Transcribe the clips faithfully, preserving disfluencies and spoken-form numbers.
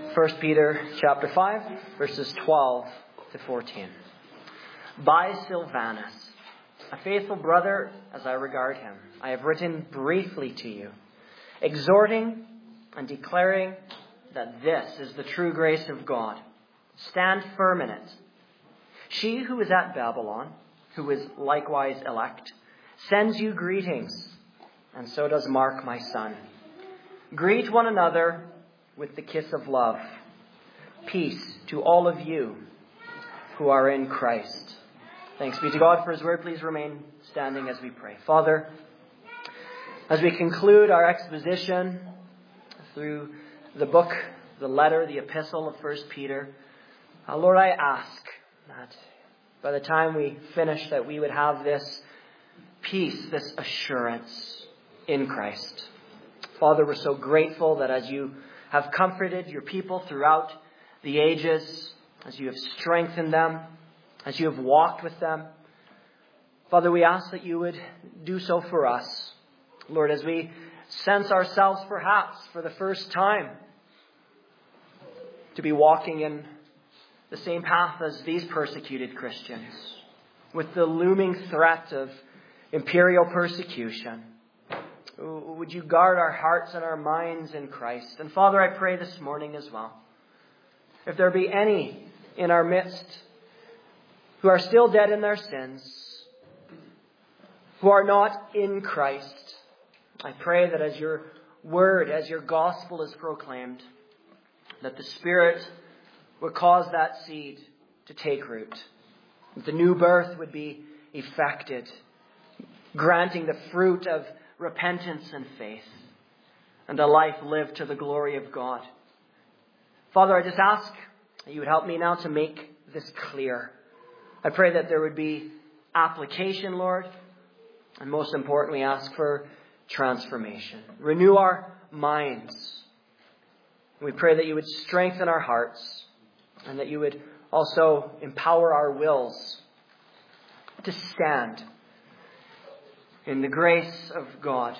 First Peter chapter five, verses twelve to fourteen. By Silvanus, a faithful brother as I regard him, I have written briefly to you, exhorting and declaring that this is the true grace of God. Stand firm in it. She who is at Babylon, who is likewise elect, sends you greetings, and so does Mark, my son. Greet one another with the kiss of love. Peace to all of you who are in Christ. Thanks be to God for His word. Please remain standing as we pray. Father, as we conclude our exposition through the book, the letter, the epistle of First Peter, uh, Lord, I ask that by the time we finish that we would have this peace, this assurance in Christ. Father, we're so grateful that as you have comforted your people throughout the ages, as you have strengthened them, as you have walked with them, Father, we ask that you would do so for us. Lord, as we sense ourselves perhaps for the first time to be walking in the same path as these persecuted Christians, with the looming threat of imperial persecution, would you guard our hearts and our minds in Christ? And Father, I pray this morning as well, if there be any in our midst who are still dead in their sins, who are not in Christ, I pray that as your word, as your gospel is proclaimed, that the Spirit would cause that seed to take root, that the new birth would be effected, granting the fruit of repentance and faith, and a life lived to the glory of God. Father, I just ask that you would help me now to make this clear. I pray that there would be application, Lord, and most importantly, ask for transformation. Renew our minds. We pray that you would strengthen our hearts, and that you would also empower our wills to stand in the grace of God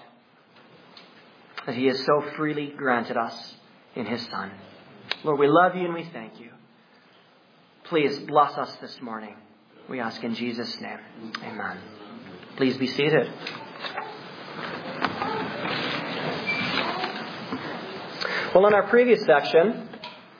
that He has so freely granted us in His Son. Lord, we love you and we thank you. Please bless us this morning. We ask in Jesus' name. Amen. Please be seated. Well, in our previous section,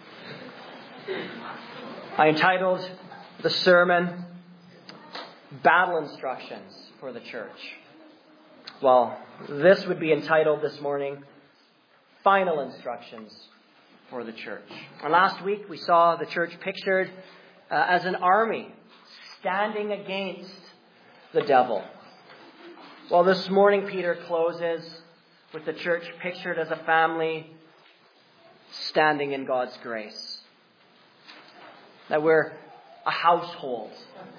I entitled the sermon, Battle Instructions for the Church. Well, this would be entitled this morning, Final Instructions for the Church. And last week we saw the church pictured uh, as an army standing against the devil. Well, this morning Peter closes with the church pictured as a family standing in God's grace. That we're a household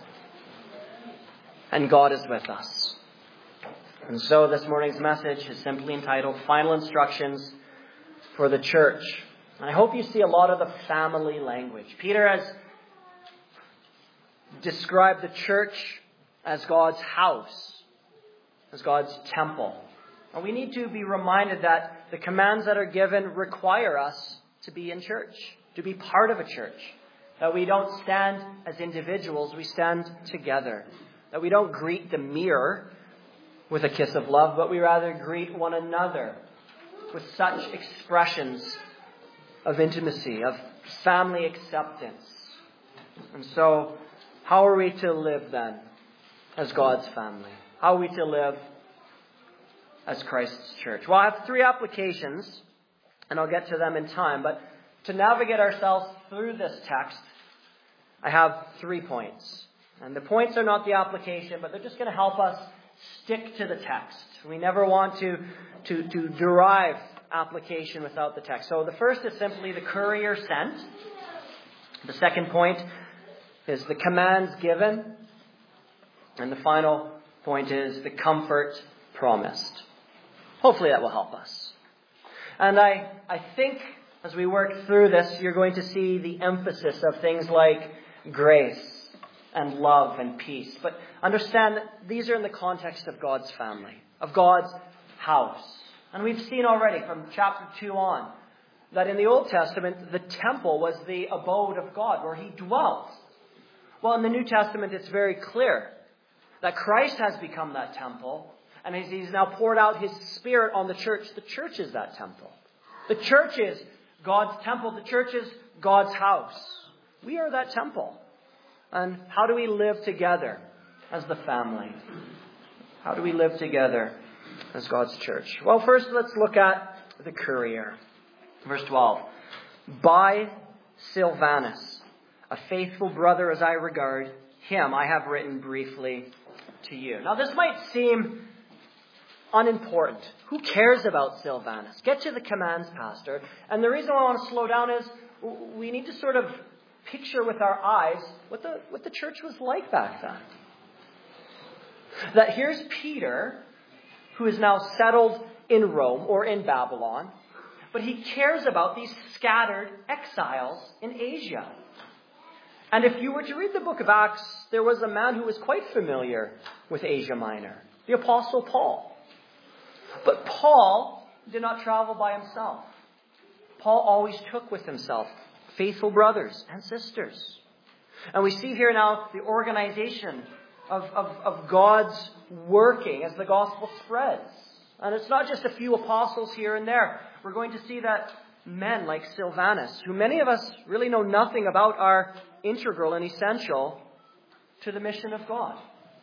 and God is with us. And so this morning's message is simply entitled Final Instructions for the Church. And I hope you see a lot of the family language. Peter has described the church as God's house, as God's temple. And we need to be reminded that the commands that are given require us to be in church, to be part of a church. That we don't stand as individuals, we stand together. That we don't greet the mirror with a kiss of love, but we rather greet one another with such expressions of intimacy, of family acceptance. And so, how are we to live then as God's family? How are we to live as Christ's church? Well, I have three applications, and I'll get to them in time, but to navigate ourselves through this text, I have three points. And the points are not the application, but they're just going to help us stick to the text. We never want to, to, to derive application without the text. So the first is simply the courier sent. The second point is the commands given. And the final point is the comfort promised. Hopefully that will help us. And I, I think as we work through this, you're going to see the emphasis of things like grace and love and peace. But understand that these are in the context of God's family, of God's house. And we've seen already from chapter two on that in the Old Testament, the temple was the abode of God, where he dwelt. Well, in the New Testament, it's very clear that Christ has become that temple, and as he's now poured out his Spirit on the church, the church is that temple. The church is God's temple. The church is God's house. We are that temple. And how do we live together as the family? How do we live together as God's church? Well, first let's look at the courier. Verse twelve. By Silvanus, a faithful brother as I regard him, I have written briefly to you. Now this might seem unimportant. Who cares about Silvanus? Get to the commands, Pastor. And the reason I want to slow down is we need to sort of picture with our eyes what the, what the church was like back then. That here's Peter, who is now settled in Rome or in Babylon, but he cares about these scattered exiles in Asia. And if you were to read the book of Acts, there was a man who was quite familiar with Asia Minor, the Apostle Paul. But Paul did not travel by himself. Paul always took with himself faithful brothers and sisters. And we see here now the organization of, of, of God's working as the gospel spreads. And it's not just a few apostles here and there. We're going to see that men like Silvanus, who many of us really know nothing about, are integral and essential to the mission of God.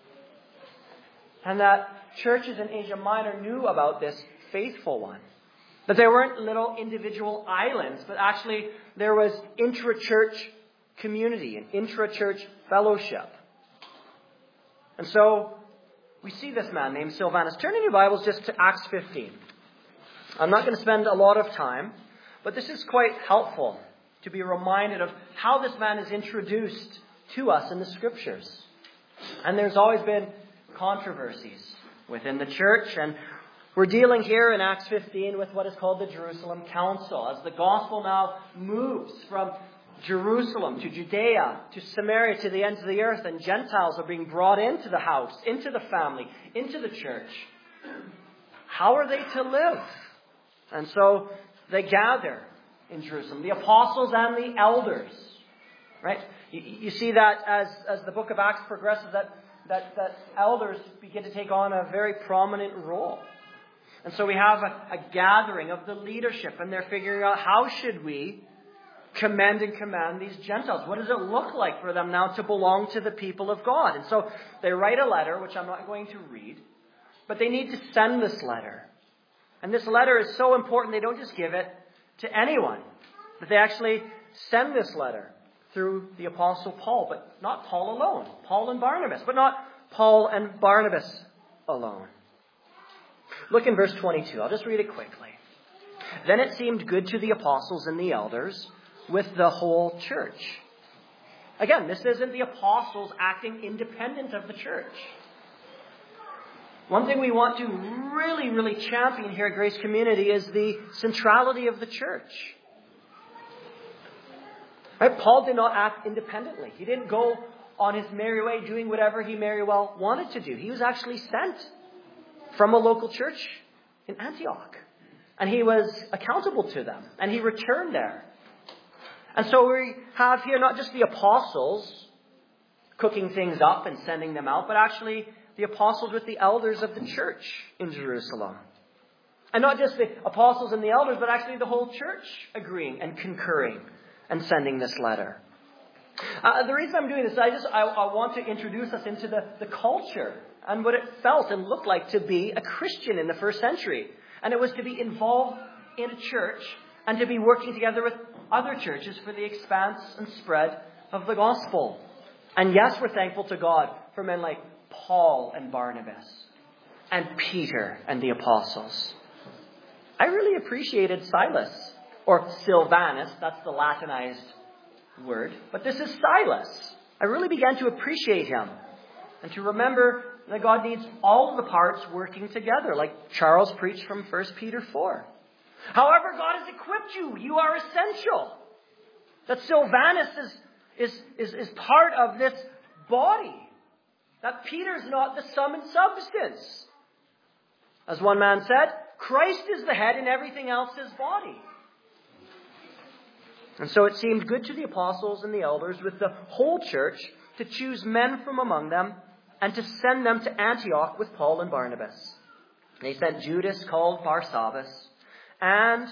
And that churches in Asia Minor knew about this faithful one. That there weren't little individual islands, but actually there was intra-church community and intra-church fellowship. And so we see this man named Silvanus. Turn in your Bibles just to Acts fifteen. I'm not going to spend a lot of time, but this is quite helpful to be reminded of how this man is introduced to us in the Scriptures. And there's always been controversies within the church, and we're dealing here in Acts fifteen with what is called the Jerusalem Council, as the gospel now moves from Jerusalem to Judea to Samaria to the ends of the earth, and Gentiles are being brought into the house, into the family, into the church. How are they to live? And so they gather in Jerusalem, the apostles and the elders. Right? You, you see that as, as the book of Acts progresses, that, that, that elders begin to take on a very prominent role. And so we have a, a gathering of the leadership, and they're figuring out how should we commend and command these Gentiles. What does it look like for them now to belong to the people of God? And so they write a letter, which I'm not going to read, but they need to send this letter. And this letter is so important, they don't just give it to anyone, but they actually send this letter through the Apostle Paul, but not Paul alone. Paul and Barnabas, but not Paul and Barnabas alone. Look in verse twenty-two. I'll just read it quickly. Then it seemed good to the apostles and the elders with the whole church. Again, this isn't the apostles acting independent of the church. One thing we want to really, really champion here at Grace Community is the centrality of the church. Right? Paul did not act independently. He didn't go on his merry way doing whatever he very well wanted to do. He was actually sent from a local church in Antioch. And he was accountable to them. And he returned there. And so we have here not just the apostles cooking things up and sending them out, but actually the apostles with the elders of the church in Jerusalem. And not just the apostles and the elders, but actually the whole church agreeing and concurring and sending this letter. Uh, the reason I'm doing this, I just I, I want to introduce us into the, the culture and what it felt and looked like to be a Christian in the first century. And it was to be involved in a church and to be working together with other churches for the expanse and spread of the gospel. And yes, we're thankful to God for men like Paul and Barnabas and Peter and the apostles. I really appreciated Silas, or Silvanus, that's the Latinized word, but this is Silas. I really began to appreciate him and to remember that God needs all of the parts working together, like Charles preached from First Peter four. However, God has equipped you. You are essential. That Silvanus is, is, is, is part of this body. That Peter's not the sum and substance. As one man said, Christ is the head and everything else is body. And so it seemed good to the apostles and the elders with the whole church to choose men from among them and to send them to Antioch with Paul and Barnabas. They sent Judas, called Barsabbas, and,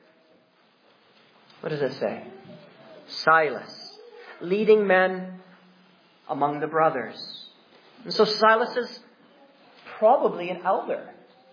what does it say? Silas, leading men among the brothers. And so Silas is probably an elder.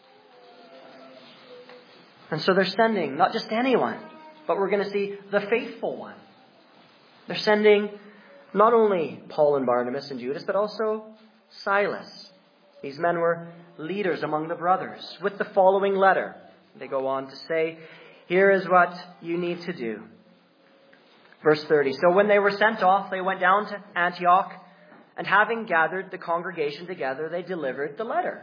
And so they're sending not just anyone, but we're going to see the faithful one. They're sending not only Paul and Barnabas and Judas, but also Silas. These men were leaders among the brothers with the following letter. They go on to say, here is what you need to do. Verse thirty. So when they were sent off, they went down to Antioch, and having gathered the congregation together, they delivered the letter.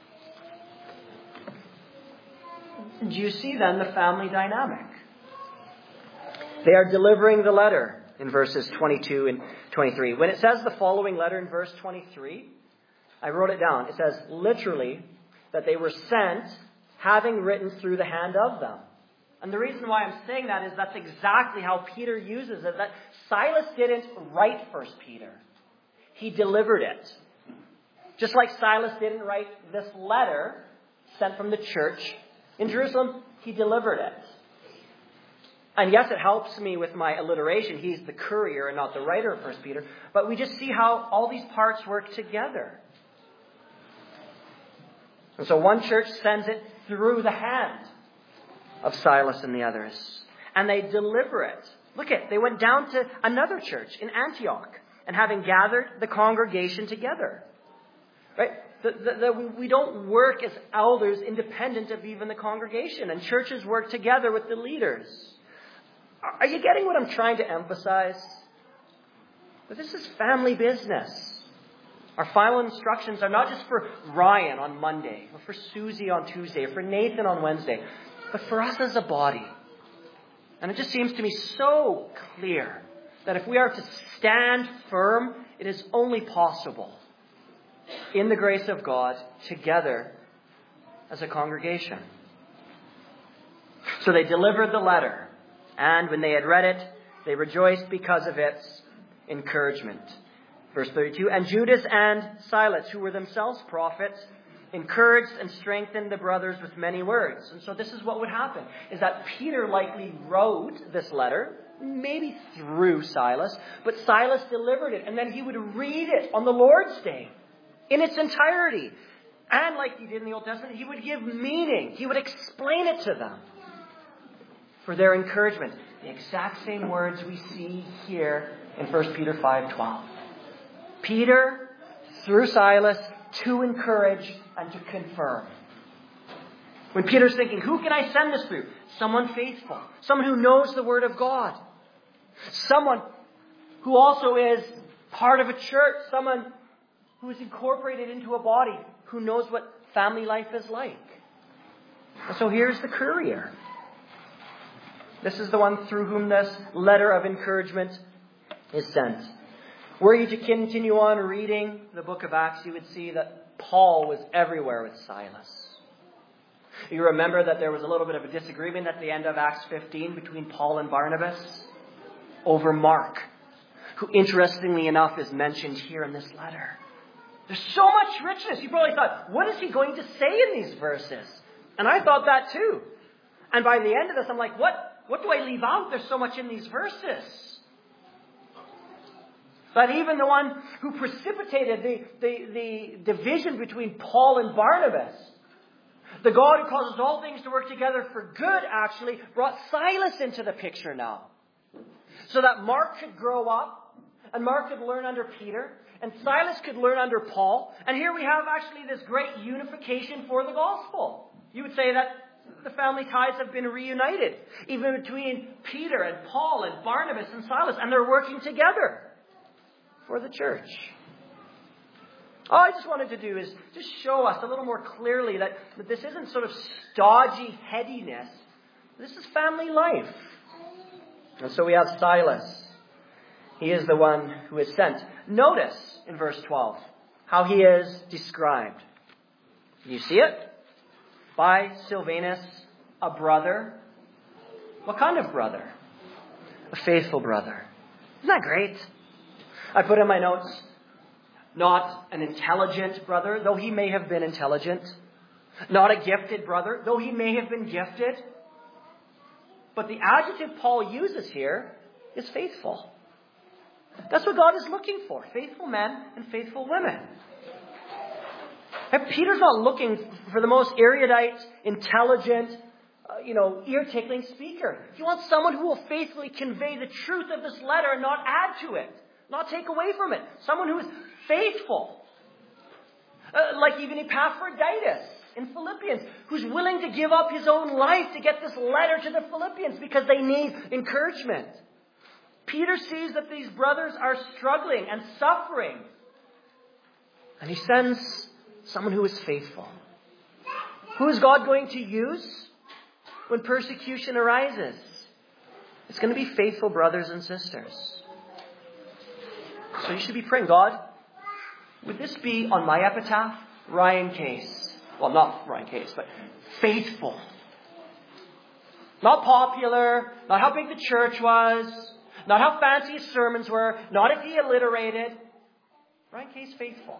Do you see then the family dynamic? They are delivering the letter in verses twenty-two and twenty-three. When it says the following letter in verse twenty-three, I wrote it down. It says literally that they were sent having written through the hand of them. And the reason why I'm saying that is that's exactly how Peter uses it. That Silas didn't write First Peter. He delivered it. Just like Silas didn't write this letter sent from the church in Jerusalem, he delivered it. And yes, it helps me with my alliteration. He's the courier and not the writer of First Peter. But we just see how all these parts work together. And so one church sends it through the hand of Silas and the others. And they deliver it. Look at, they went down to another church in Antioch. And having gathered the congregation together. Right? The, the, the, we don't work as elders independent of even the congregation. And churches work together with the leaders. Are you getting what I'm trying to emphasize? But this is family business. Our final instructions are not just for Ryan on Monday, or for Susie on Tuesday, or for Nathan on Wednesday, but for us as a body. And it just seems to me so clear that if we are to stand firm, it is only possible in the grace of God together as a congregation. So they delivered the letter, and when they had read it, they rejoiced because of its encouragement. Verse thirty-two, and Judas and Silas, who were themselves prophets, encouraged and strengthened the brothers with many words. And so this is what would happen, is that Peter likely wrote this letter, maybe through Silas, but Silas delivered it, and then he would read it on the Lord's Day in its entirety. And like he did in the Old Testament, he would give meaning. He would explain it to them for their encouragement. The exact same words we see here in First Peter five twelve. Peter, through Silas, to encourage and to confirm. When Peter's thinking, who can I send this through? Someone faithful. Someone who knows the Word of God. Someone who also is part of a church. Someone who is incorporated into a body. Who knows what family life is like. And so here's the courier. This is the one through whom this letter of encouragement is sent. Were you to continue on reading the book of Acts, you would see that Paul was everywhere with Silas. You remember that there was a little bit of a disagreement at the end of Acts fifteen between Paul and Barnabas over Mark, who interestingly enough is mentioned here in this letter. There's so much richness. You probably thought, what is he going to say in these verses? And I thought that too. And by the end of this, I'm like, what, what do I leave out? There's so much in these verses. But even the one who precipitated the, the, the division between Paul and Barnabas, the God who causes all things to work together for good, actually brought Silas into the picture now. So that Mark could grow up, and Mark could learn under Peter, and Silas could learn under Paul. And here we have actually this great unification for the gospel. You would say that the family ties have been reunited, even between Peter and Paul and Barnabas and Silas, and they're working together for the church. All I just wanted to do is just show us a little more clearly that, that this isn't sort of stodgy headiness. This is family life. And so we have Silas. He is the one who is sent. Notice in verse twelve how he is described. You see it? By Silvanus, a brother. What kind of brother? A faithful brother. Isn't that great? I put in my notes, not an intelligent brother, though he may have been intelligent. Not a gifted brother, though he may have been gifted. But the adjective Paul uses here is faithful. That's what God is looking for. Faithful men and faithful women. And Peter's not looking for the most erudite, intelligent, uh, you know, ear-tickling speaker. He wants someone who will faithfully convey the truth of this letter and not add to it. Not take away from it. Someone who is faithful. Uh, like even Epaphroditus in Philippians, who's willing to give up his own life to get this letter to the Philippians because they need encouragement. Peter sees that these brothers are struggling and suffering. And he sends someone who is faithful. Who is God going to use when persecution arises? It's going to be faithful brothers and sisters. So you should be praying, God, would this be on my epitaph? Ryan Case. Well, not Ryan Case, but faithful. Not popular, not how big the church was, not how fancy his sermons were, not if he alliterated. Ryan Case, faithful.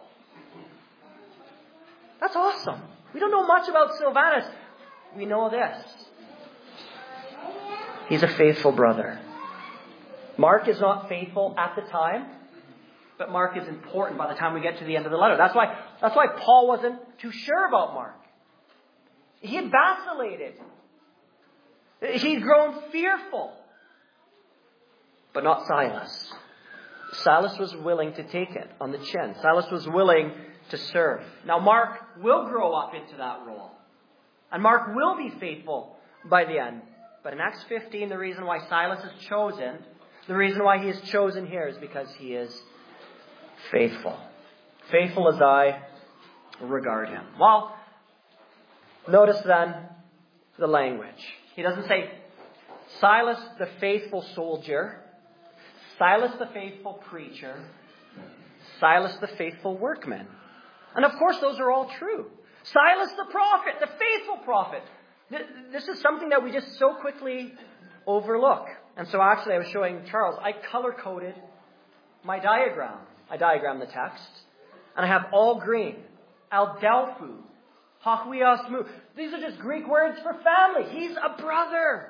That's awesome. We don't know much about Silvanus. We know this. He's a faithful brother. Mark is not faithful at the time, but Mark is important by the time we get to the end of the letter. That's why, that's why Paul wasn't too sure about Mark. He had vacillated. He'd grown fearful. But not Silas. Silas was willing to take it on the chin. Silas was willing to serve. Now Mark will grow up into that role. And Mark will be faithful by the end. But in Acts fifteen, the reason why Silas is chosen, the reason why he is chosen here is because he is faithful. Faithful as I regard him. Well, notice then the language. He doesn't say Silas the faithful soldier, Silas the faithful preacher, Silas the faithful workman. And of course those are all true. Silas the prophet, the faithful prophet. This is something that we just so quickly overlook. And so actually I was showing Charles, I color-coded my diagram. I diagrammed the text. And I have all green. Adelphou. Hahuiasmu. These are just Greek words for family. He's a brother.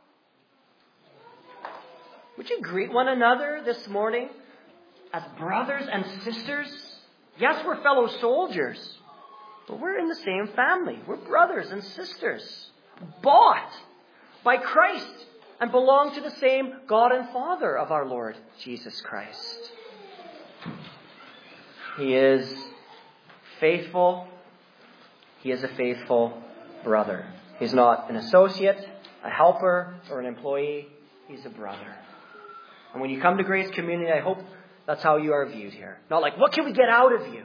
Would you greet one another this morning as brothers and sisters? Yes, we're fellow soldiers. But we're in the same family. We're brothers and sisters. Bought by Christ and belong to the same God and Father of our Lord Jesus Christ. He is faithful. He is a faithful brother. He's not an associate, a helper, or an employee. He's a brother. And when you come to Grace Community, I hope that's how you are viewed here. Not like, what can we get out of you?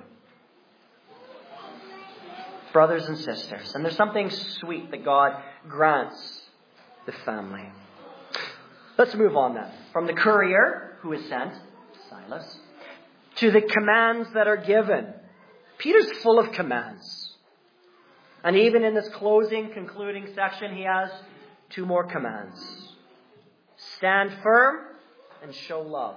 Brothers and sisters. And there's something sweet that God grants the family. Let's move on then. From the courier who is sent, Silas, to the commands that are given. Peter's full of commands. And even in this closing, concluding section, he has two more commands. Stand firm and show love.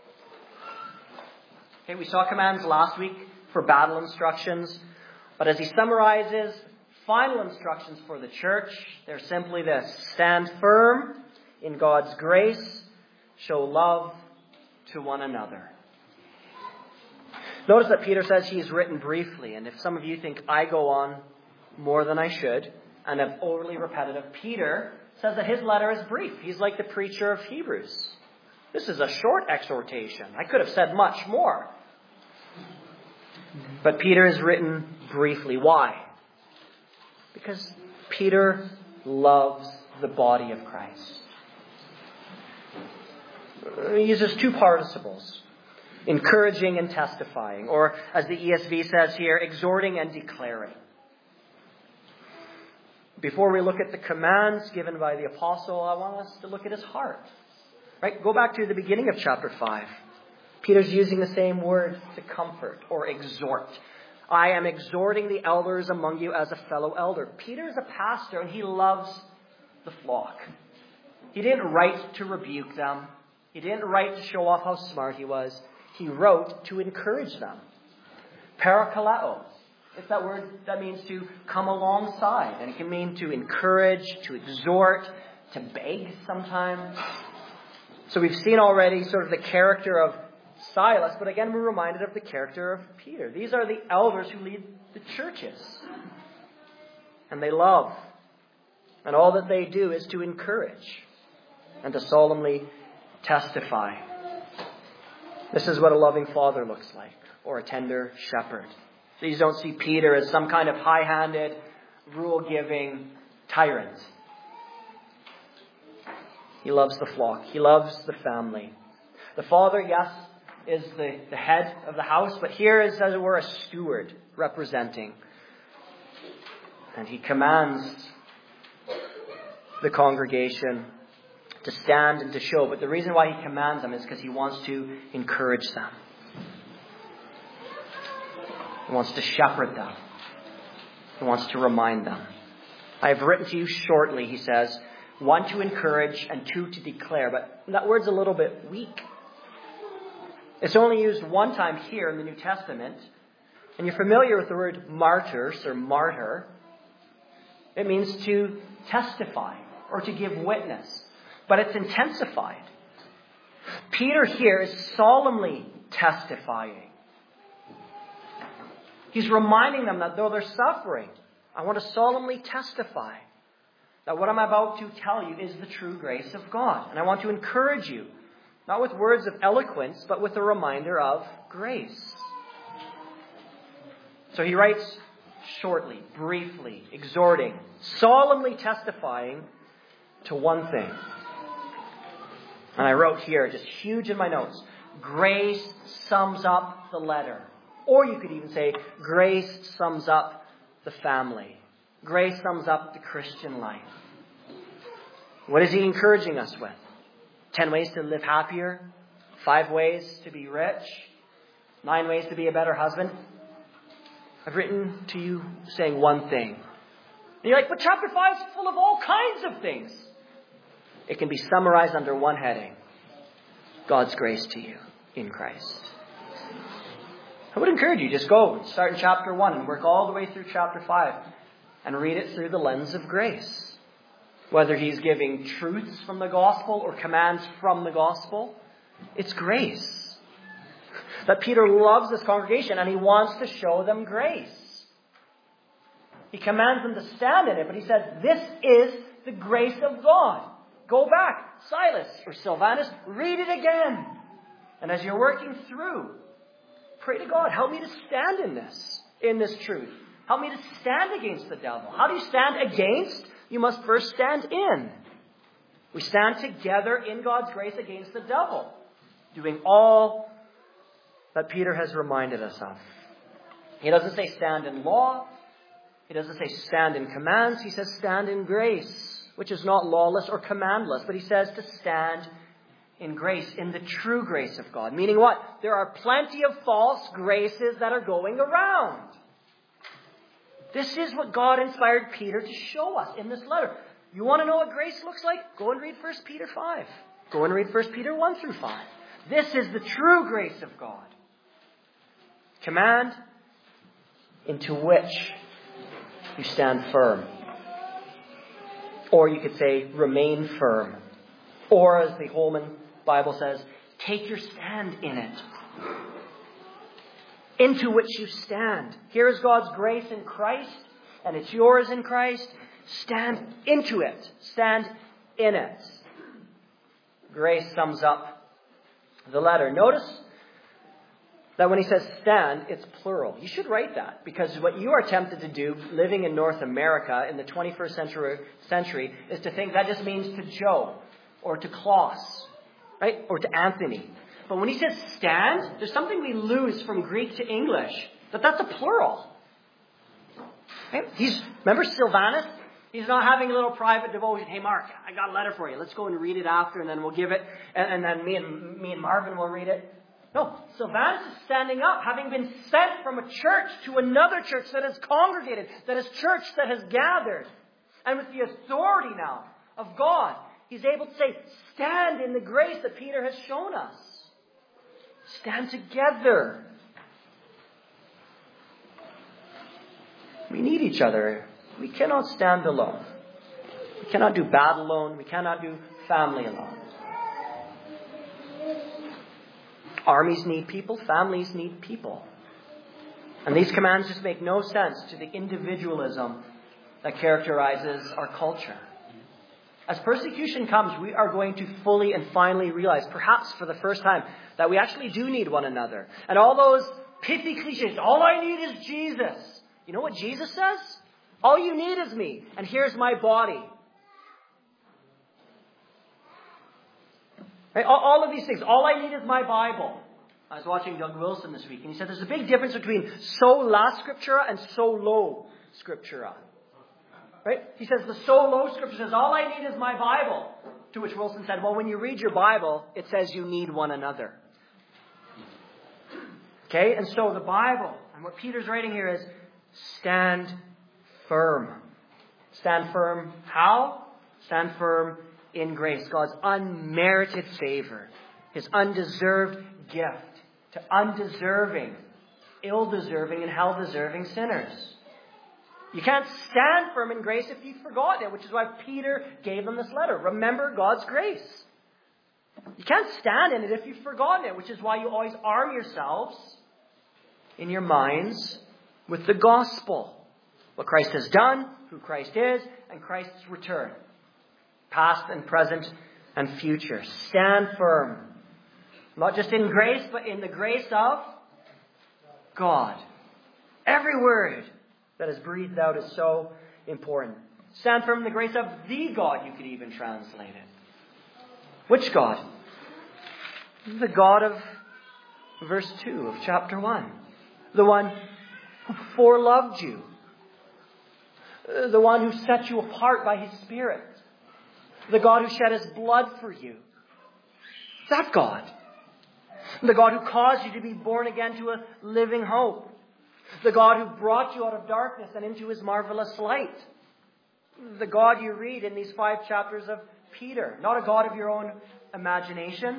Okay, we saw commands last week for battle instructions. But as he summarizes final instructions for the church, they're simply this. Stand firm in God's grace. Show love to one another. Notice that Peter says he is written briefly. And if some of you think I go on more than I should and am overly repetitive, Peter says that his letter is brief. He's like the preacher of Hebrews. This is a short exhortation. I could have said much more. But Peter is written briefly. Why? Because Peter loves the body of Christ. He uses two participles. Encouraging and testifying. Or as the E S V says here, exhorting and declaring. Before we look at the commands given by the apostle, I want us to look at his heart. Right? Go back to the beginning of chapter five. Peter's using the same word to comfort or exhort. I am exhorting the elders among you as a fellow elder. Peter's a pastor and he loves the flock. He didn't write to rebuke them. He didn't write to show off how smart he was. He wrote to encourage them. Parakaleo. It's that word that means to come alongside. And it can mean to encourage, to exhort, to beg sometimes. So we've seen already sort of the character of Silas, but again we're reminded of the character of Peter. These are the elders who lead the churches. And they love. And all that they do is to encourage and to solemnly testify. This is what a loving father looks like, or a tender shepherd. Please don't see Peter as some kind of high-handed, rule-giving tyrant. He loves the flock. He loves the family. The father, yes, is the, the head of the house, but here is, as it were, a steward representing. And he commands the congregation to stand and to show. But the reason why he commands them is because he wants to encourage them. He wants to shepherd them. He wants to remind them. I have written to you shortly, he says, one to encourage and two to declare. But that word's a little bit weak. It's only used one time here in the New Testament. And you're familiar with the word martyrs or martyr. It means to testify or to give witness. But it's intensified. Peter here is solemnly testifying. He's reminding them that though they're suffering, I want to solemnly testify that what I'm about to tell you is the true grace of God. And I want to encourage you, not with words of eloquence, but with a reminder of grace. So he writes shortly, briefly, exhorting, solemnly testifying to one thing. And I wrote here, just huge in my notes, grace sums up the letter. Or you could even say, grace sums up the family. Grace sums up the Christian life. What is he encouraging us with? Ten ways to live happier? Five ways to be rich? Nine ways to be a better husband? I've written to you saying one thing. And you're like, but chapter five is full of all kinds of things. It can be summarized under one heading. God's grace to you in Christ. I would encourage you, just go and start in chapter one and work all the way through chapter five and read it through the lens of grace. Whether he's giving truths from the gospel or commands from the gospel, it's grace. That Peter loves this congregation and he wants to show them grace. He commands them to stand in it, but he says, this is the grace of God. Go back, Silas or Silvanus, read it again. And as you're working through, pray to God, help me to stand in this, in this truth. Help me to stand against the devil. How do you stand against? You must first stand in. We stand together in God's grace against the devil, doing all that Peter has reminded us of. He doesn't say stand in law. He doesn't say stand in commands. He says stand in grace, which is not lawless or commandless, but he says to stand in grace, in the true grace of God. Meaning what? There are plenty of false graces that are going around. This is what God inspired Peter to show us in this letter. You want to know what grace looks like? Go and read First Peter five. Go and read First Peter one through five. This is the true grace of God. Command into which you stand firm. Or you could say, remain firm. Or as the Holman Bible says, take your stand in it. Into which you stand. Here is God's grace in Christ, and it's yours in Christ. Stand into it. Stand in it. Grace sums up the letter. Notice that when he says stand, it's plural. You should write that, because what you are tempted to do living in North America in the twenty-first century, century is to think that just means to Joe or to Klaus, right? Or to Anthony. But when he says stand, there's something we lose from Greek to English, that that's a plural. Right? He's, remember Silvanus? He's not having a little private devotion. Hey, Mark, I got a letter for you. Let's go and read it after, and then we'll give it, and, and then me and me and Marvin will read it. No, Silvanus is standing up, having been sent from a church to another church that has congregated, that is church that has gathered. And with the authority now of God, he's able to say, stand in the grace that Peter has shown us. Stand together. We need each other. We cannot stand alone. We cannot do battle alone. We cannot do family alone. Armies need people. Families need people. And these commands just make no sense to the individualism that characterizes our culture. As persecution comes, we are going to fully and finally realize, perhaps for the first time, that we actually do need one another. And all those pithy cliches, all I need is Jesus. You know what Jesus says? All you need is me, and here's my body. Right? All, all of these things. All I need is my Bible. I was watching Doug Wilson this week, and he said there's a big difference between sola scriptura and solo scriptura. Right? He says the solo scripture says, all I need is my Bible. To which Wilson said, well, when you read your Bible, it says you need one another. Okay? And so the Bible, and what Peter's writing here is, stand firm. Stand firm how? Stand firm in grace. God's unmerited favor. His undeserved gift to undeserving, ill-deserving, and hell-deserving sinners. You can't stand firm in grace if you've forgotten it, which is why Peter gave them this letter. Remember God's grace. You can't stand in it if you've forgotten it, which is why you always arm yourselves in your minds with the gospel. What Christ has done, who Christ is, and Christ's return. Past and present and future. Stand firm. Not just in grace, but in the grace of God. Every word that is breathed out is so important. Stand firm in the grace of the God, you could even translate it. Which God? The God of verse two of chapter one. The one who foreloved you. The one who set you apart by His Spirit. The God who shed His blood for you. That God. The God who caused you to be born again to a living hope. The God who brought you out of darkness and into His marvelous light. The God you read in these five chapters of Peter. Not a God of your own imagination.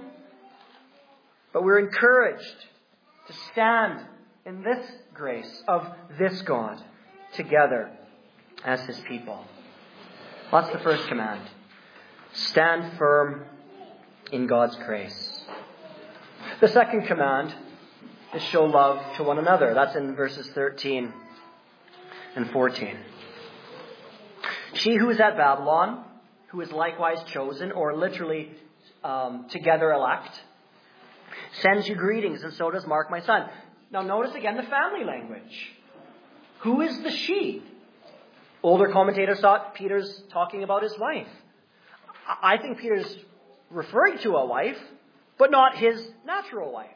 But we're encouraged to stand in this grace of this God together as His people. That's the first command. Stand firm in God's grace. The second command is show love to one another. That's in verses thirteen and fourteen. She who is at Babylon, who is likewise chosen, or literally um, together elect, sends you greetings, and so does Mark my son. Now notice again the family language. Who is the she? Older commentators thought Peter's talking about his wife. I think Peter's referring to a wife, but not his natural wife.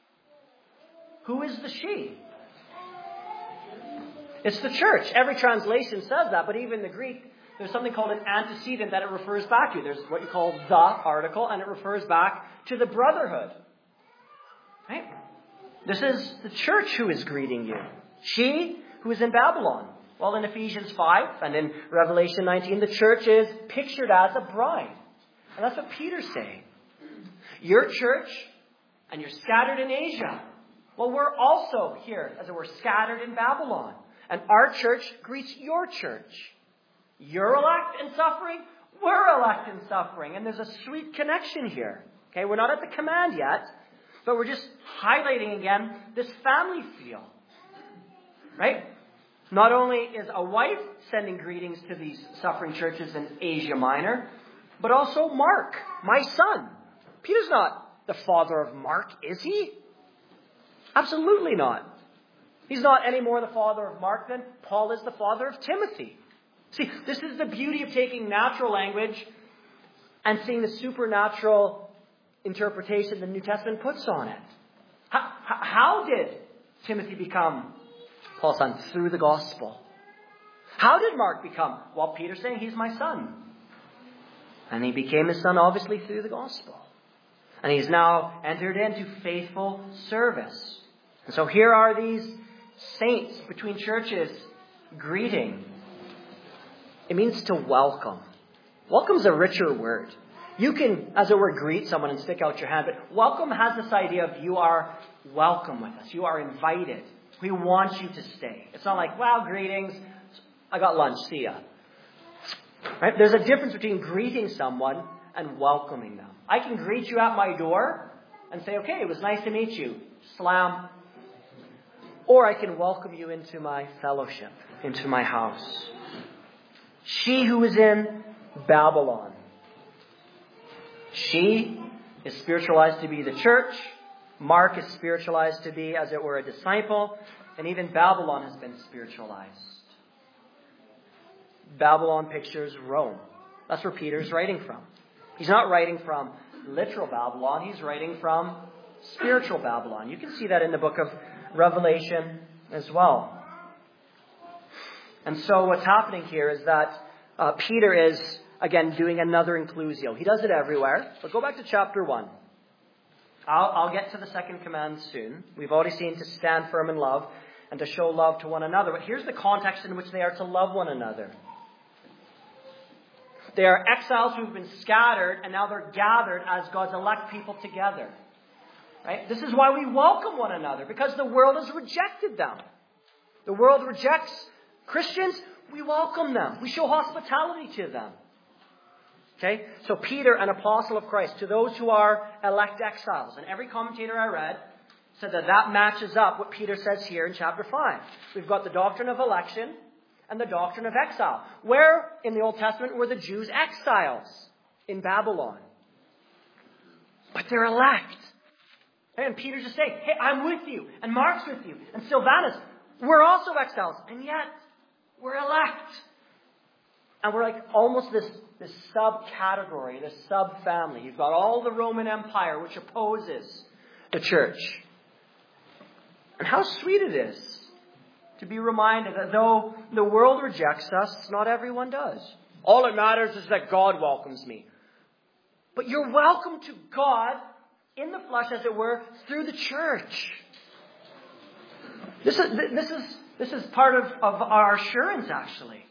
Who is the she? It's the church. Every translation says that, but even in the Greek, there's something called an antecedent that it refers back to. There's what you call the article, and it refers back to the brotherhood. Right? This is the church who is greeting you. She who is in Babylon. Well, in Ephesians five and in Revelation nineteen, the church is pictured as a bride. And that's what Peter's saying. Your church, and you're scattered in Asia. Well, we're also here, as it were, scattered in Babylon. And our church greets your church. You're elect in suffering. We're elect in suffering. And there's a sweet connection here. Okay, we're not at the command yet, but we're just highlighting again this family feel. Right? Not only is a wife sending greetings to these suffering churches in Asia Minor, but also Mark, my son. Peter's not the father of Mark, is he? Absolutely not. He's not any more the father of Mark than Paul is the father of Timothy. See, this is the beauty of taking natural language and seeing the supernatural interpretation the New Testament puts on it. How, how did Timothy become Paul's son? Through the gospel. How did Mark become? Well, Peter's saying he's my son. And he became his son obviously through the gospel. And he's now entered into faithful service. And so here are these saints between churches greeting. It means to welcome. Welcome's a richer word. You can, as it were, greet someone and stick out your hand, but welcome has this idea of you are welcome with us. You are invited. We want you to stay. It's not like, wow, greetings. I got lunch. See ya. Right? There's a difference between greeting someone and welcoming them. I can greet you at my door and say, okay, it was nice to meet you. Slam. Or I can welcome you into my fellowship, into my house. She who is in Babylon. She is spiritualized to be the church. Mark is spiritualized to be, as it were, a disciple. And even Babylon has been spiritualized. Babylon pictures Rome. That's where Peter's writing from. He's not writing from literal Babylon. He's writing from spiritual Babylon. You can see that in the book of Revelation as well. And so what's happening here is that uh, Peter is, again, doing another inclusio. He does it everywhere. But go back to chapter one. I'll, I'll get to the second command soon. We've already seen to stand firm in love and to show love to one another. But here's the context in which they are to love one another. They are exiles who've been scattered, and now they're gathered as God's elect people together. Right? This is why we welcome one another, because the world has rejected them. The world rejects Christians. We welcome them. We show hospitality to them. Okay? So Peter, an apostle of Christ, to those who are elect exiles. And every commentator I read said that that matches up what Peter says here in chapter five. We've got the doctrine of election and the doctrine of exile. Where in the Old Testament were the Jews exiles? In Babylon. But they're elect. And Peter's just saying, hey, I'm with you. And Mark's with you. And Silvanus, we're also exiles. And yet, we're elect. And we're like almost this, this subcategory, this sub-family. You've got all the Roman Empire, which opposes the church. And how sweet it is to be reminded that though the world rejects us, not everyone does. All that matters is that God welcomes me. But you're welcome to God in the flesh, as it were, through the church. This is this is this is part of, of our assurance, actually.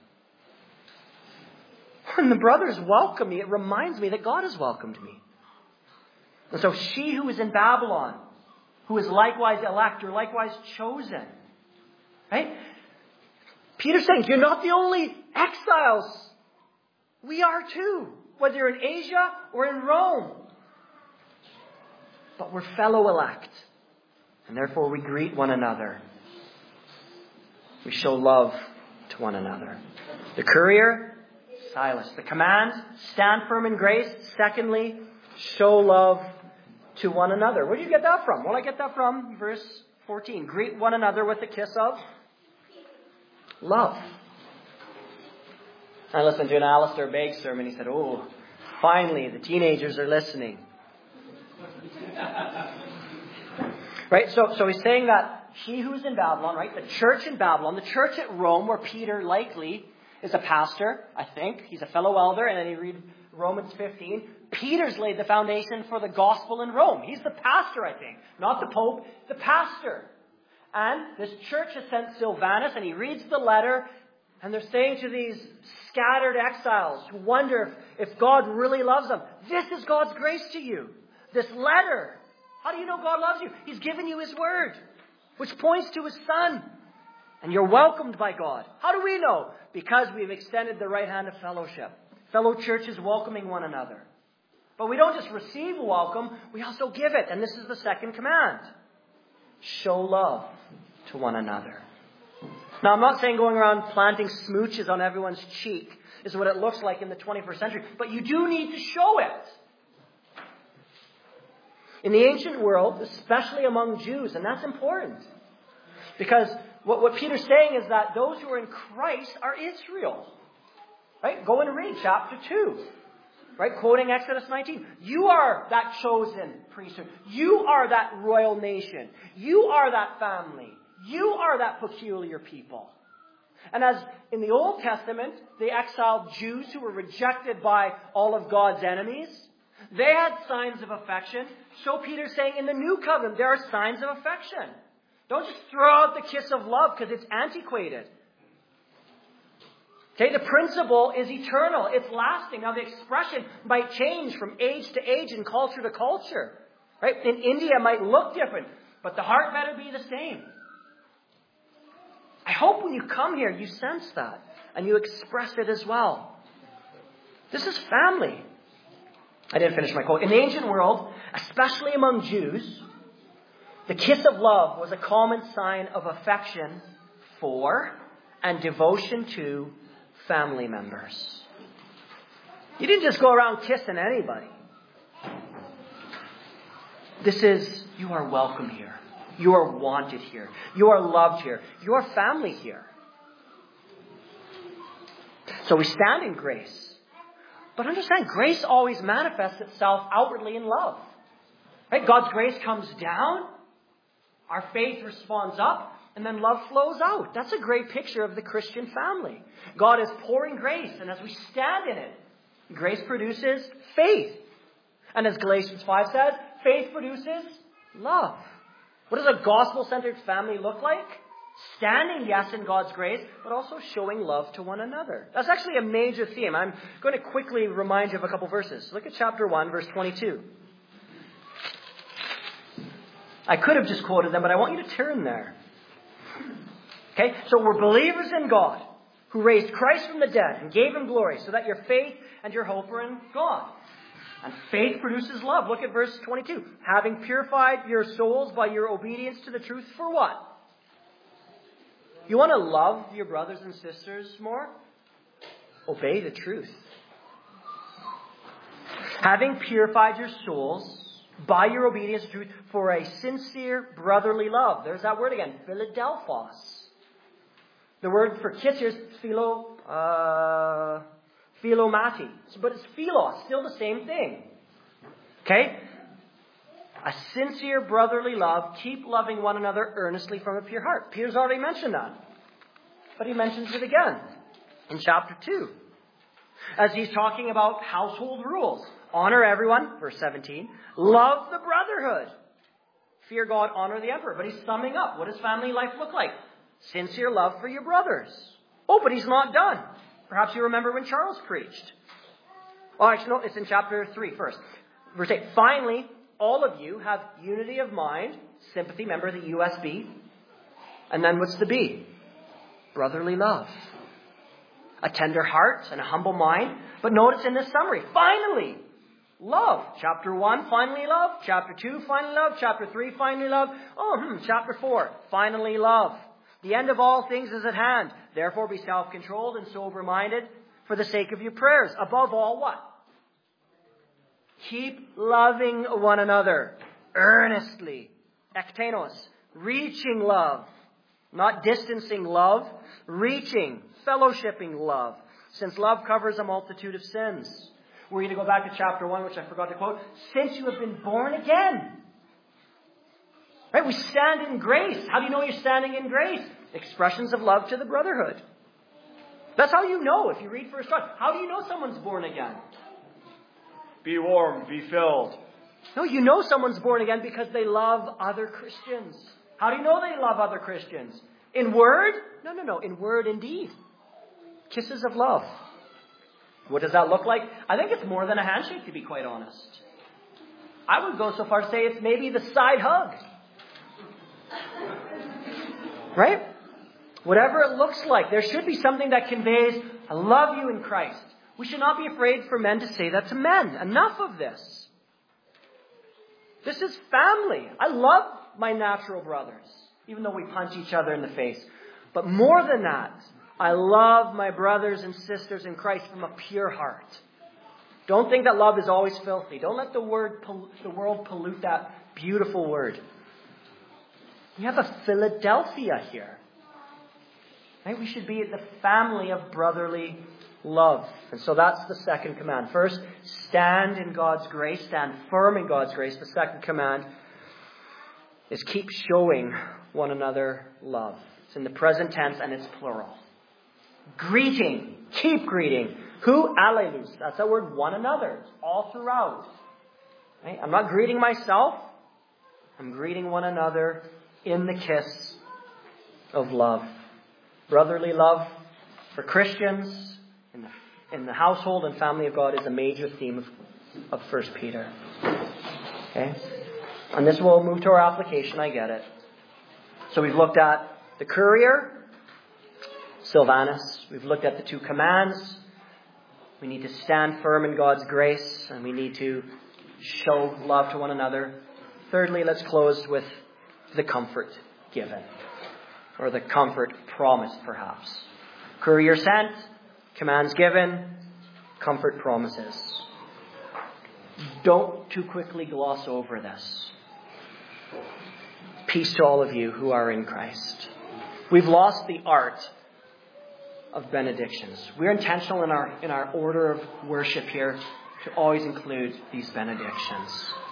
When the brothers welcome me, it reminds me that God has welcomed me. And so she who is in Babylon, who is likewise elect or likewise chosen, right? Peter's saying, you're not the only exiles. We are too. Whether you're in Asia or in Rome. But we're fellow elect. And therefore we greet one another. We show love to one another. The courier, Silas. The command, stand firm in grace. Secondly, show love to one another. Where do you get that from? Well, I get that from verse fourteen. Greet one another with a kiss of love. I listened to an Alistair Begg sermon. He said, oh, finally, the teenagers are listening. Right? So, so he's saying that he who's in Babylon, right? The church in Babylon, the church at Rome, where Peter likely is a pastor, I think. He's a fellow elder. And then you read Romans fifteen. Peter's laid the foundation for the gospel in Rome. He's the pastor, I think. Not the Pope, the pastor. And this church has sent Silvanus, and he reads the letter, and they're saying to these scattered exiles who wonder if, if God really loves them, this is God's grace to you. This letter. How do you know God loves you? He's given you His word, which points to His Son. And you're welcomed by God. How do we know? Because we've extended the right hand of fellowship. Fellow churches welcoming one another. But we don't just receive a welcome, we also give it. And this is the second command. Show love to one another. Now, I'm not saying going around planting smooches on everyone's cheek is what it looks like in the twenty-first century. But you do need to show it. In the ancient world, especially among Jews, and that's important. Because what, what Peter's saying is that those who are in Christ are Israel. Right? Go and read chapter two. Right? Quoting Exodus nineteen. You are that chosen priesthood. You are that royal nation. You are that family. You are that peculiar people. And as in the Old Testament, the exiled Jews who were rejected by all of God's enemies, they had signs of affection. So Peter's saying in the New Covenant, there are signs of affection. Don't just throw out the kiss of love because it's antiquated. Okay, the principle is eternal. It's lasting. Now, the expression might change from age to age and culture to culture. Right? In India, it might look different, but the heart better be the same. I hope when you come here, you sense that and you express it as well. This is family. I didn't finish my quote. In the ancient world, especially among Jews, the kiss of love was a common sign of affection for and devotion to family members. You didn't just go around kissing anybody. This is, you are welcome here. You are wanted here. You are loved here. You are family here. So we stand in grace. But understand, grace always manifests itself outwardly in love. Right? God's grace comes down. Our faith responds up. And then love flows out. That's a great picture of the Christian family. God is pouring grace. And as we stand in it, grace produces faith. And as Galatians five says, faith produces love. What does a gospel-centered family look like? Standing, yes, in God's grace, but also showing love to one another. That's actually a major theme. I'm going to quickly remind you of a couple verses. Look at chapter one, verse twenty-two. I could have just quoted them, but I want you to turn there. Okay, so we're believers in God, who raised Christ from the dead and gave him glory, so that your faith and your hope are in God. And faith produces love. Look at verse twenty-two. Having purified your souls by your obedience to the truth for what? You want to love your brothers and sisters more? Obey the truth. Having purified your souls by your obedience to truth for a sincere brotherly love. There's that word again, Philadelphos. The word for kiss here is philo, uh, philomati. But it's philos, still the same thing. Okay? A sincere brotherly love. Keep loving one another earnestly from a pure heart. Peter's already mentioned that. But he mentions it again in chapter two. As he's talking about household rules. Honor everyone, verse seventeen. Love the brotherhood. Fear God, honor the emperor. But he's summing up. What does family life look like? Sincere love for your brothers. Oh, but he's not done. Perhaps you remember when Charles preached. Oh, actually, no, it's in chapter three first. Verse eight. Finally, all of you have unity of mind. Sympathy, remember the U S B. And then what's the B? Brotherly love. A tender heart and a humble mind. But notice in this summary, finally, love. Chapter one, finally love. Chapter two, finally love. Chapter three, finally love. Oh, hmm, chapter four, finally love. The end of all things is at hand. Therefore be self-controlled and sober-minded for the sake of your prayers. Above all, what? Keep loving one another earnestly. Ektenos, reaching love. Not distancing love, reaching, fellowshipping love. Since love covers a multitude of sins. We're going to go back to chapter one, which I forgot to quote. Since you have been born again. Right? We stand in grace. How do you know you're standing in grace? Expressions of love to the brotherhood. That's how you know if you read First John. How do you know someone's born again? Be warm, be filled. No, you know someone's born again because they love other Christians. How do you know they love other Christians? In word? No, no, no. In word and deed. Kisses of love. What does that look like? I think it's more than a handshake, to be quite honest. I would go so far as to say it's maybe the side hug. Right? Whatever it looks like, there should be something that conveys, I love you in Christ. We should not be afraid for men to say that to men. Enough of this. This is family. I love my natural brothers, even though we punch each other in the face. But more than that, I love my brothers and sisters in Christ from a pure heart. Don't think that love is always filthy. Don't let the word, the world pollute that beautiful word. We have a Philadelphia here. Right? We should be the family of brotherly love. And so that's the second command. First, stand in God's grace. Stand firm in God's grace. The second command is keep showing one another love. It's in the present tense and it's plural. Greeting. Keep greeting. Who? Alleluia. That's that word, one another. It's all throughout. Right? I'm not greeting myself. I'm greeting one another in the kiss of love. Brotherly love, for Christians in the, in the household and family of God is a major theme of, of First Peter. Okay? And this will move to our application, I get it. So we've looked at the courier, Silvanus. We've looked at the two commands. We need to stand firm in God's grace, and we need to show love to one another. Thirdly, let's close with the comfort given, or the comfort promised, perhaps. Courier sent, commands given, comfort promises. Don't too quickly gloss over this. Peace to all of you who are in Christ. We've lost the art of benedictions. We're intentional in our in our order of worship here to always include these benedictions.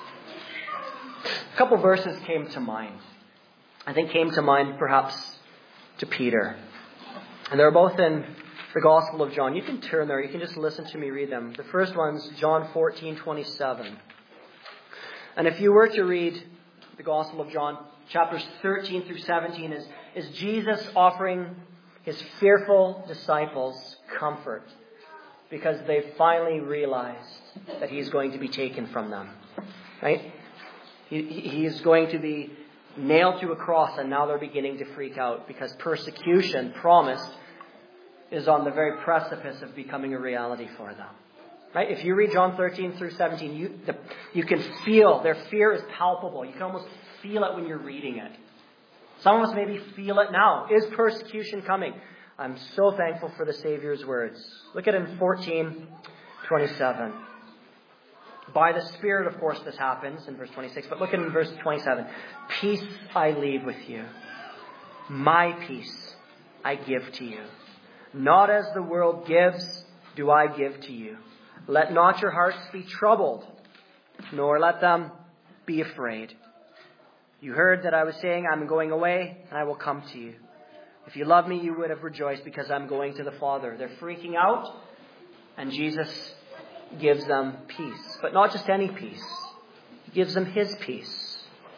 A couple verses came to mind. I think came to mind perhaps to Peter. And they're both in the Gospel of John. You can turn there. You can just listen to me read them. The first one's John fourteen twenty-seven. And if you were to read the Gospel of John, chapters thirteen through seventeen is, is Jesus offering his fearful disciples comfort because they've finally realized that he's going to be taken from them. Right? He, he is going to be nailed to a cross, and now they're beginning to freak out because persecution promised is on the very precipice of becoming a reality for them. Right? If you read John thirteen through seventeen, you, the, you can feel their fear is palpable. You can almost feel it when you're reading it. Some of us maybe feel it now. Is persecution coming? I'm so thankful for the Savior's words. Look at it in fourteen twenty-seven. By the Spirit, of course, this happens in verse twenty-six. But look at in verse twenty-seven. Peace I leave with you. My peace I give to you. Not as the world gives, do I give to you. Let not your hearts be troubled, nor let them be afraid. You heard that I was saying, I'm going away, and I will come to you. If you love me, you would have rejoiced because I'm going to the Father. They're freaking out, and Jesus gives them peace. But not just any peace. He gives them his peace.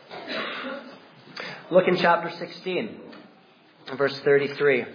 Look in chapter sixteen, verse thirty-three.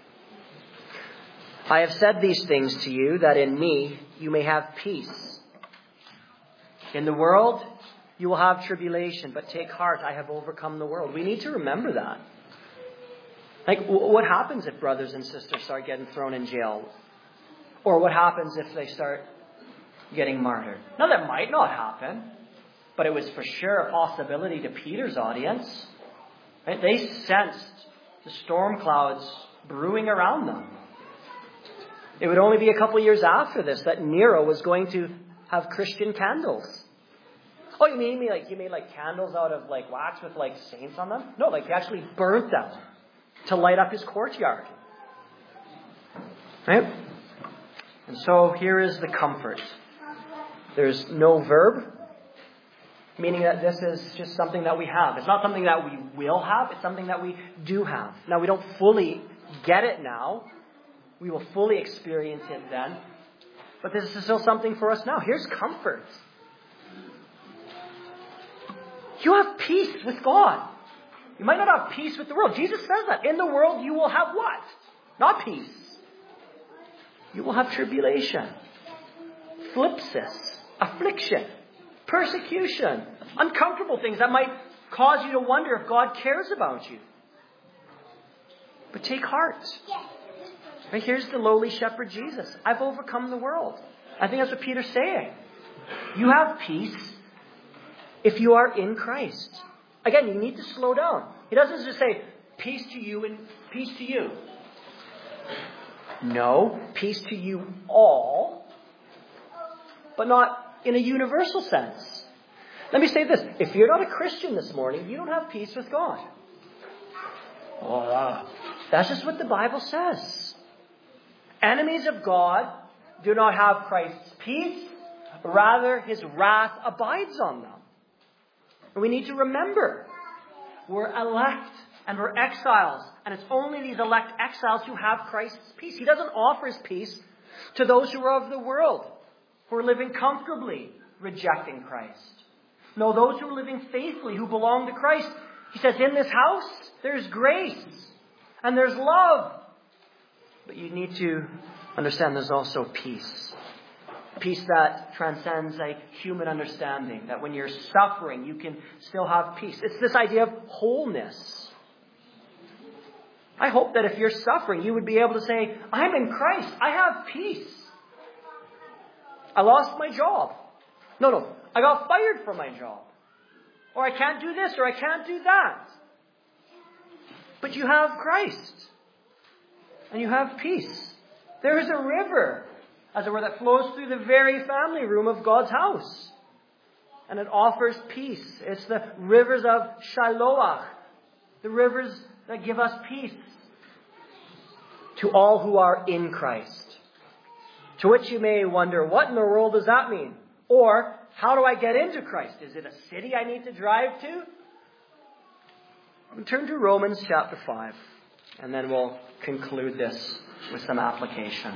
I have said these things to you, that in me you may have peace. In the world you will have tribulation, but take heart, I have overcome the world. We need to remember that. Like, what happens if brothers and sisters start getting thrown in jail? Or what happens if they start getting martyred? Now, that might not happen, but it was for sure a possibility to Peter's audience. Right? They sensed the storm clouds brewing around them. It would only be a couple years after this that Nero was going to have Christian candles. Oh, you mean me like he made like candles out of like wax with like saints on them? No, like he actually burnt them to light up his courtyard. Right? And so here is the comfort. There's no verb, meaning that this is just something that we have. It's not something that we will have. It's something that we do have. Now, we don't fully get it now. We will fully experience it then. But this is still something for us now. Here's comfort. You have peace with God. You might not have peace with the world. Jesus says that. In the world you will have what? Not peace. You will have tribulation, thlipsis, affliction, persecution, uncomfortable things that might cause you to wonder if God cares about you. But take heart. Right, here's the lowly shepherd Jesus. I've overcome the world. I think that's what Peter's saying. You have peace if you are in Christ. Again, you need to slow down. He doesn't just say, peace to you and peace to you. No, peace to you all, but not in a universal sense. Let me say this. If you're not a Christian this morning, you don't have peace with God. Oh, uh, that's just what the Bible says. Enemies of God do not have Christ's peace. Rather, his wrath abides on them. And we need to remember, we're elect and we're exiles. And it's only these elect exiles who have Christ's peace. He doesn't offer his peace to those who are of the world, who are living comfortably, rejecting Christ. No, those who are living faithfully, who belong to Christ. He says, in this house, there's grace and there's love. But you need to understand there's also peace. Peace that transcends like human understanding. That when you're suffering, you can still have peace. It's this idea of wholeness. I hope that if you're suffering, you would be able to say, I'm in Christ. I have peace. I lost my job. No, no. I got fired from my job. Or I can't do this or I can't do that. But you have Christ. And you have peace. There is a river, as it were, that flows through the very family room of God's house. And it offers peace. It's the rivers of Shiloah. The rivers that give us peace. To all who are in Christ. To which you may wonder, what in the world does that mean? Or, how do I get into Christ? Is it a city I need to drive to? We turn to Romans chapter five. And then we'll conclude this with some application.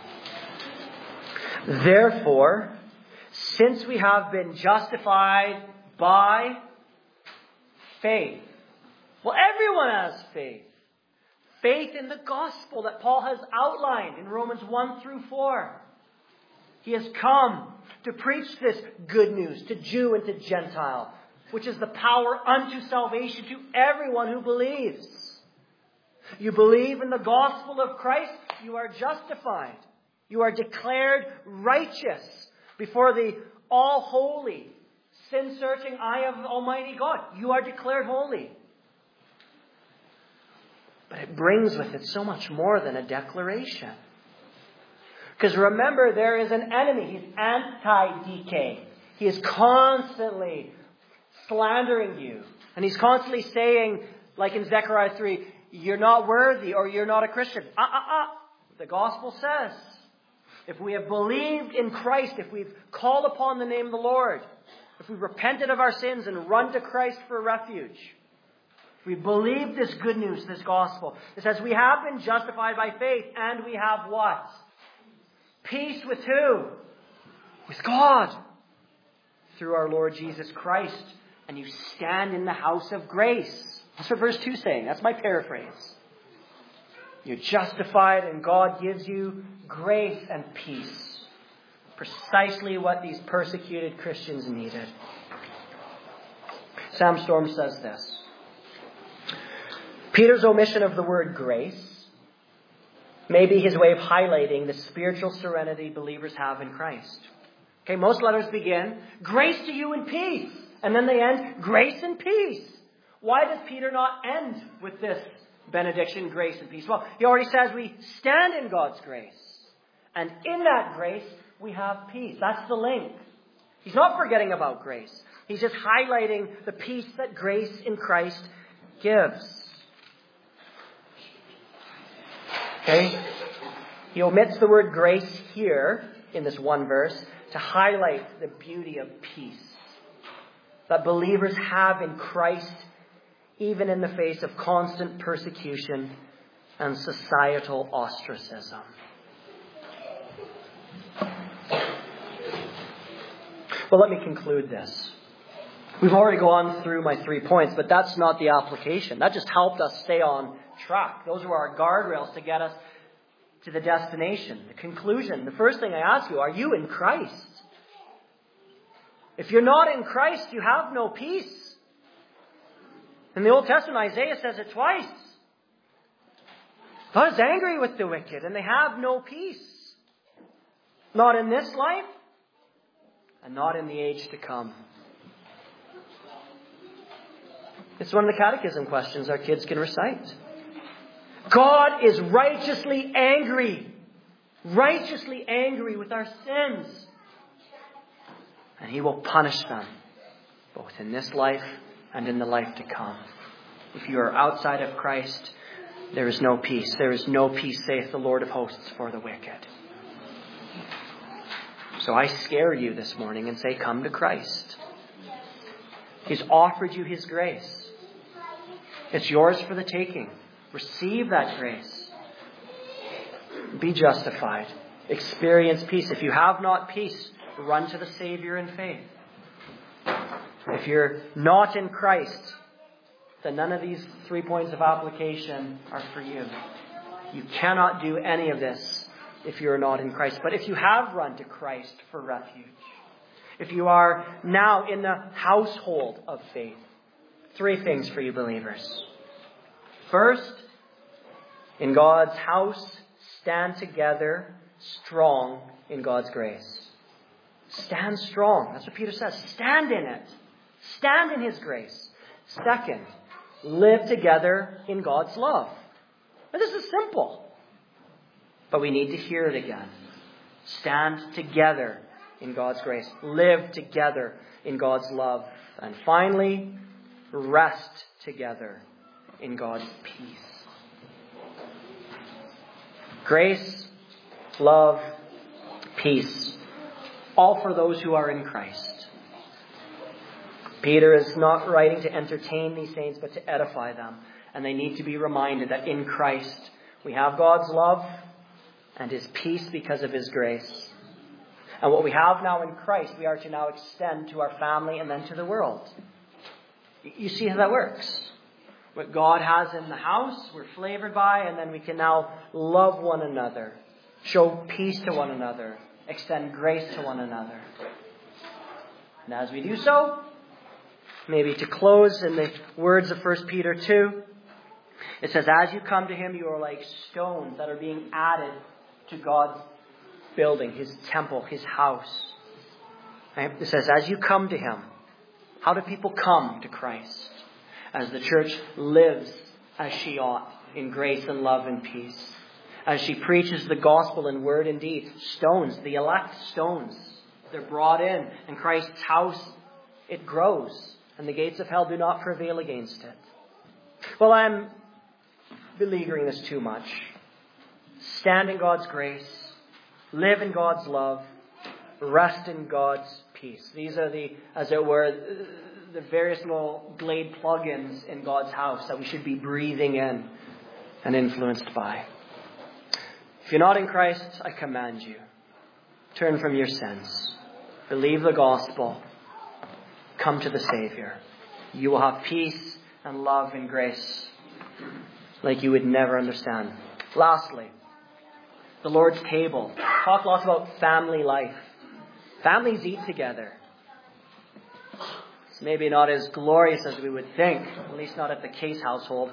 Therefore, since we have been justified by faith. Well, everyone has faith. Faith in the gospel that Paul has outlined in Romans one through four. He has come to preach this good news to Jew and to Gentile, which is the power unto salvation to everyone who believes. You believe in the gospel of Christ, you are justified. You are declared righteous before the all-holy, sin-searching eye of Almighty God. You are declared holy. But it brings with it so much more than a declaration. Because remember, there is an enemy. He's anti-D K. He is constantly slandering you. And he's constantly saying, like in Zechariah three, you're not worthy or you're not a Christian. Uh-uh-uh. The gospel says, if we have believed in Christ, if we've called upon the name of the Lord, if we've repented of our sins and run to Christ for refuge, if we believe this good news, this gospel, it says we have been justified by faith and we have what? Peace with who? With God. Through our Lord Jesus Christ. And you stand in the house of grace. That's what verse two is saying. That's my paraphrase. You're justified and God gives you grace and peace. Precisely what these persecuted Christians needed. Sam Storm says this. Peter's omission of the word grace may be his way of highlighting the spiritual serenity believers have in Christ. Okay, most letters begin, grace to you and peace. And then they end, grace and peace. Why does Peter not end with this benediction, grace and peace? Well, he already says we stand in God's grace. And in that grace, we have peace. That's the link. He's not forgetting about grace. He's just highlighting the peace that grace in Christ gives. Okay? He omits the word grace here in this one verse to highlight the beauty of peace that believers have in Christ, even in the face of constant persecution and societal ostracism. Well, let me conclude this. We've already gone through my three points, but that's not the application. That just helped us stay on track. Those were our guardrails to get us to the destination, the conclusion. The first thing I ask you, are you in Christ? If you're not in Christ, you have no peace. In the Old Testament, Isaiah says it twice. God is angry with the wicked, and they have no peace. Not in this life, and not in the age to come. It's one of the catechism questions our kids can recite. God is righteously angry. Righteously angry with our sins. And He will punish them, both in this life and in the life to come. If you are outside of Christ, there is no peace. There is no peace, saith the Lord of hosts, for the wicked. So I scare you this morning and say, come to Christ. He's offered you His grace. It's yours for the taking. Receive that grace. Be justified. Experience peace. If you have not peace, run to the Savior in faith. If you're not in Christ, then none of these three points of application are for you. You cannot do any of this if you are not in Christ. But if you have run to Christ for refuge, if you are now in the household of faith, three things for you believers. First, in God's house, stand together strong in God's grace. Stand strong. That's what Peter says. Stand in it. Stand in His grace. Second, live together in God's love. Now, this is simple, but we need to hear it again. Stand together in God's grace. Live together in God's love. And finally, rest together in God's peace. Grace, love, peace. All for those who are in Christ. Peter is not writing to entertain these saints, but to edify them. And they need to be reminded that in Christ we have God's love and His peace because of His grace. And what we have now in Christ, we are to now extend to our family and then to the world. You see how that works? What God has in the house, we're flavored by, and then we can now love one another, show peace to one another, extend grace to one another. And as we do so, maybe to close in the words of First Peter two, it says, as you come to Him, you are like stones that are being added to God's building, His temple, His house. Right? It says, as you come to Him, how do people come to Christ? As the church lives as she ought, in grace and love and peace. As she preaches the gospel in word and deed. Stones, the elect stones, they're brought in. And Christ's house, it grows. And the gates of hell do not prevail against it. Well, I'm beleaguering this too much. Stand in God's grace. Live in God's love. Rest in God's peace. These are the, as it were, the various little Glade plugins in God's house that we should be breathing in and influenced by. If you're not in Christ, I command you, turn from your sins. Believe the gospel. Come to the Savior. You will have peace and love and grace like you would never understand. Lastly, the Lord's table. Talk lots about family life. Families eat together. It's maybe not as glorious as we would think, at least not at the Case household.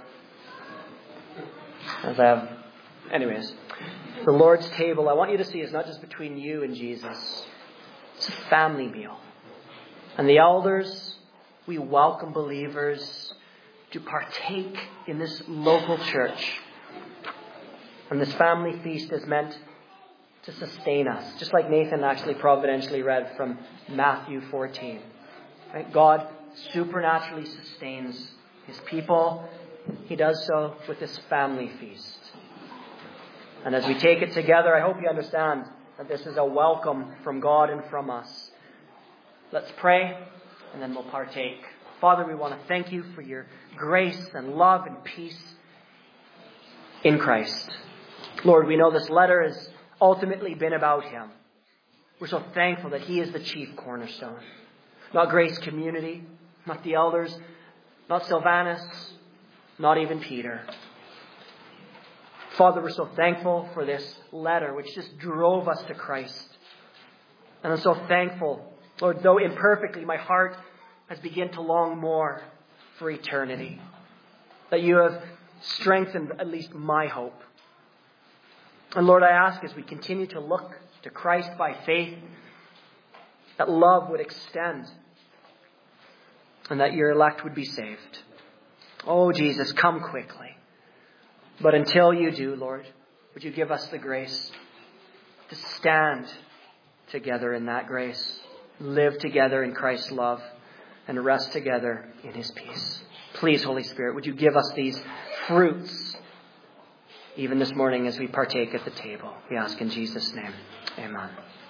As I have, anyways, the Lord's table, I want you to see, is not just between you and Jesus. It's a family meal. And the elders, we welcome believers to partake in this local church. And this family feast is meant to sustain us. Just like Nathan actually providentially read from Matthew fourteen. Right? God supernaturally sustains His people. He does so with this family feast. And as we take it together, I hope you understand that this is a welcome from God and from us. Let's pray, and then we'll partake. Father, we want to thank you for your grace and love and peace in Christ. Lord, we know this letter has ultimately been about Him. We're so thankful that He is the chief cornerstone. Not Grace Community, not the elders, not Sylvanus, not even Peter. Father, we're so thankful for this letter which just drove us to Christ. And I'm so thankful, Lord, though imperfectly, my heart has begun to long more for eternity. That you have strengthened at least my hope. And Lord, I ask as we continue to look to Christ by faith, that love would extend and that your elect would be saved. Oh, Jesus, come quickly. But until you do, Lord, would you give us the grace to stand together in that grace, live together in Christ's love, and rest together in His peace. Please, Holy Spirit, would you give us these fruits even this morning as we partake at the table. We ask in Jesus' name. Amen.